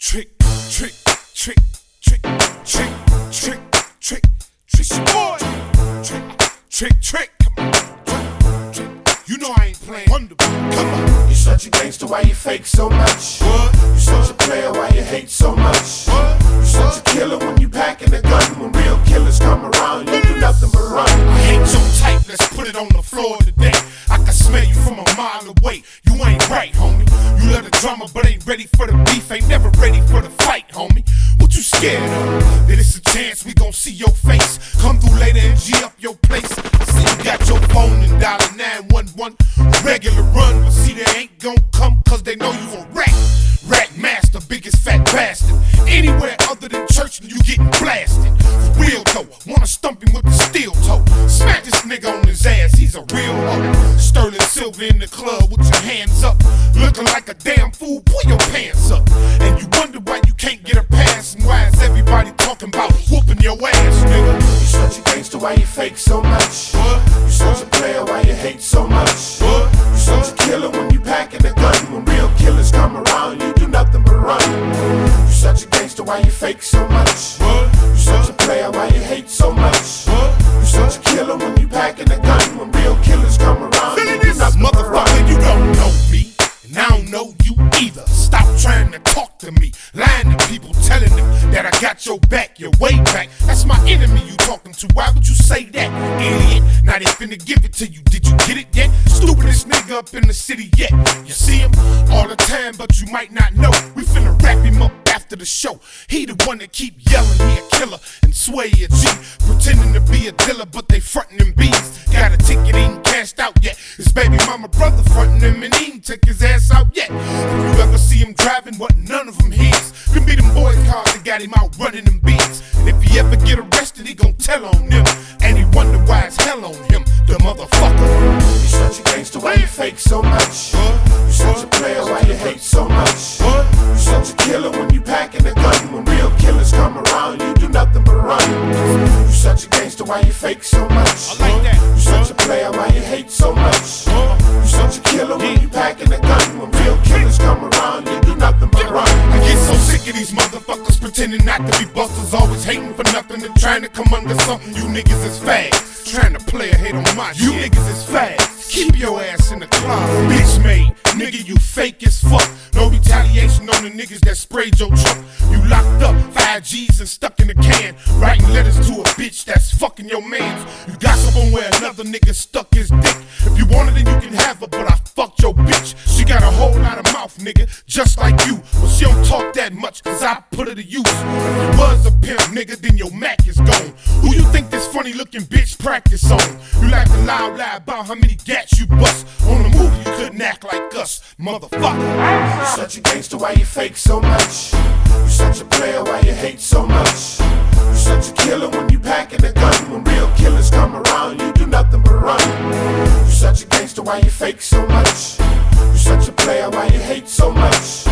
Trick, trick, trick, trick, trick, trick, trick, trick, your boy. Trick, trick, trick, come on. You know I ain't playing Wonder Boy. Come on. You such a gangster, why you fake so much? What? You such a player, why you hate so much? What? You such a killer when you packing a gun. When real killers come around, you do nothing but run. I hate your type, let's put it on the floor today. I can smell you from a mile away. You ain't right, homie. You love the drama, but ain't ready for the beef. Ain't never ready for the fight, homie. What you scared of? Then it's a chance we gon' see your face. Come through later and G up your place. I see you got your phone and dialing 911. Regular run, but see they ain't gon' come cause they know you a rat. Rat master, biggest fat bastard. Anywhere other than church, you getting blasted. For real though, wanna stump him with the steel toe. Smack this nigga on his ass, he's a real hoe. Sterling Silver in the club with your hands up. Looking like a damn fool, pull your pants up. And you wonder why you can't get a pass. And why is everybody talking about whooping your ass, nigga? You such a gangster, why you fake so much? What? You such a player, why you hate so much? What? You such a killer when you packing a gun. When real killers come around, you do nothing but run. You such a gangster, why you fake so much? What? You such a player, why you hate so much? What? You such a killer when you packing a gun. When real killers come around, you do nothing but run. Motherfucker, you don't know me, and I don't know you either. Stop trying to talk to me, lying to people, telling them that I got your back, your way back. That's my enemy you talking to. Why would you say that, idiot? Now they finna give it to you. Did you get it yet? Stupidest nigga up in the city yet. You see him all the time, but you might not know. We finna wrap him up after the show. He the one that keep yelling he a killer and sway a G, pretending to be a dealer, but they frontin' them bees. Got a ticket, ain't cashed out yet. His baby mama brother frontin' him and he ain't took his ass out yet. If you ever see him driving, what none of them his. Can be them boys cars that got him out running them beats. And if he ever get arrested, he gon' tell on them. And he wonder why it's hell on him, the motherfucker. You such a gangster, why you fake so much? You such a player, why you hate so much? You such a killer when you packing a gun. When real killers come around, you do nothing but run. You such a gangster, why you fake so much? I like that. You such a player, why you hate so much? You such a killer when you packing a gun. When real killers come around, you do nothing but run. I get so sick of these motherfuckers pretending not to be busters, always hating for nothing and trying to come under something. You niggas is fast, trying to play a hit on my shit. You niggas is fast, keep your ass in the closet. Bitch made, nigga, you fake as fuck. No retaliation on the niggas that sprayed your truck. You locked up, 5 G's and stuck in a can, writing letters to a bitch that's fucking your mans. You got someone where another nigga stuck his dick. If you want it, then you can have her, but I fucked your bitch. She got a whole lot of mouth, nigga, just like you. But she don't talk that much, cause I put her to use. If you was a pimp, nigga, then your Mac is gone. Who you think this funny looking bitch practice on? You like to lie about how many gats you bust. On the movie, you couldn't act like us, motherfucker. You such a gangster, why you fake so much? You such a player, why you hate so much? You such a killer when you packing a gun. When real killers come around, you do nothing but run. You such a gangster, why you fake so much? You such a player, why you hate so much?